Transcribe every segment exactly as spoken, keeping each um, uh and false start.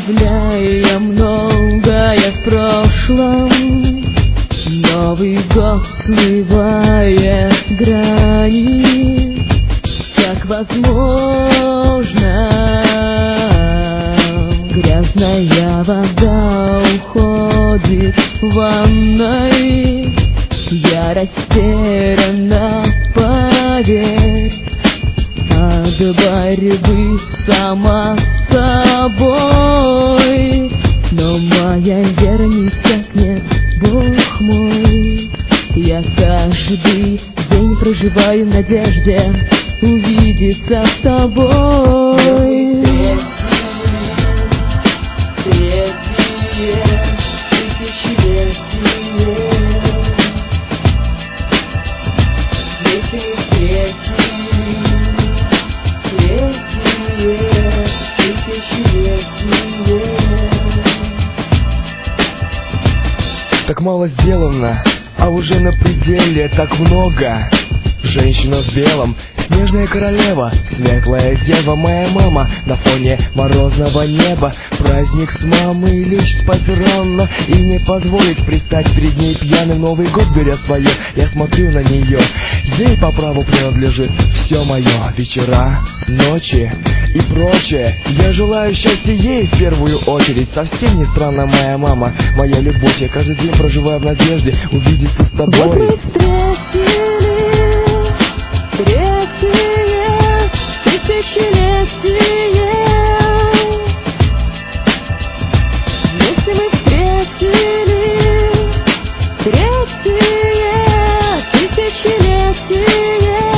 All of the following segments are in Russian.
оставляя многое в прошлом. Новый год смывает грани, как возможно. Грязная вода уходит в ванной. Я растеряна, поверь, от борьбы сама с собой. Но моя вера не иссякнет, Бог мой. Я каждый день проживаю в надежде увидеться с тобой. Третье тысячелетие, третье тысячелетие. Так мало сделано, а уже на пределе так много. Женщина в белом, снежная королева, светлая дева, моя мама на фоне морозного неба. Праздник с мамой, лечь спать рано и не позволить пристать перед ней пьяным. Новый год беря свое, я смотрю на нее, ей по праву принадлежит все мое. Вечера, ночи и прочее, я желаю счастья ей в первую очередь. Совсем не странно, моя мама, моя любовь. Я каждый день проживаю в надежде увидеться с тобой. Вот мы встретились, третье тысячелетие. Вместе мы встретили третье тысячелетие.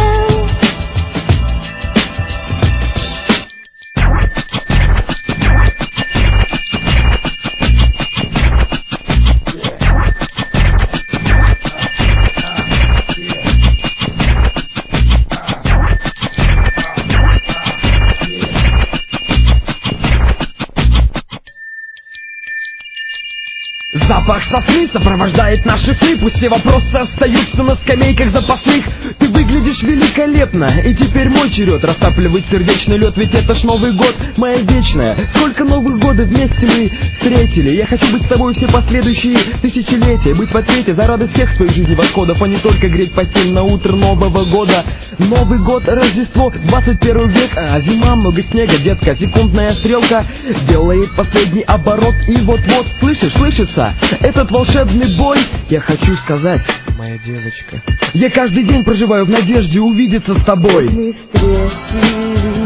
Запах сосны сопровождает наши сны. Пусть все вопросы остаются на скамейках запасных. Ты выглядишь великолепно, и теперь мой черед растапливать сердечный лед. Ведь это ж Новый год, моя вечная. Сколько новых годов вместе мы встретили. Я хочу быть с тобой все последующие тысячелетия. Быть в ответе за радость всех своей жизни восходов, а не только греть постель на утро Нового года. Новый год, Рождество, двадцать первый век, а зима, много снега, детка. Секундная стрелка делает последний оборот, и вот-вот, слышишь, слышится этот волшебный бой. Я хочу сказать, Моя девочка, я каждый день проживаю в надежде увидеться с тобой. Мы встретились,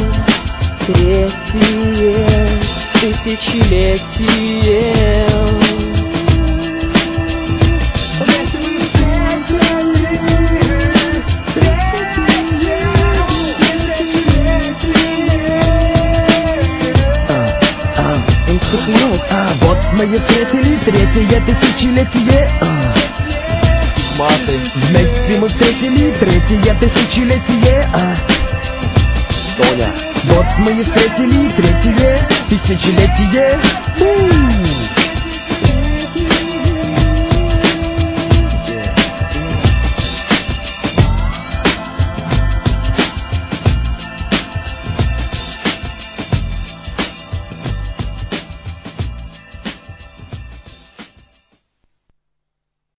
третье тысячелетие. А, вот мы и встретили третье тысячелетие. А. маты, Вместе мы встретили третье тысячелетие. А. Тоня. Вот мы и встретили третье тысячелетие.